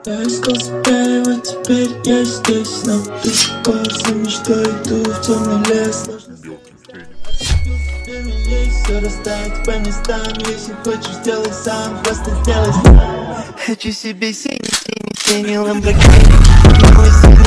Я искал себя, и вот теперь я здесь. Но ты за что иду в темный лес. Все расставить по местам. Если хочешь, делай сам, просто сделай сам. Хочу себе синий Lamborghini.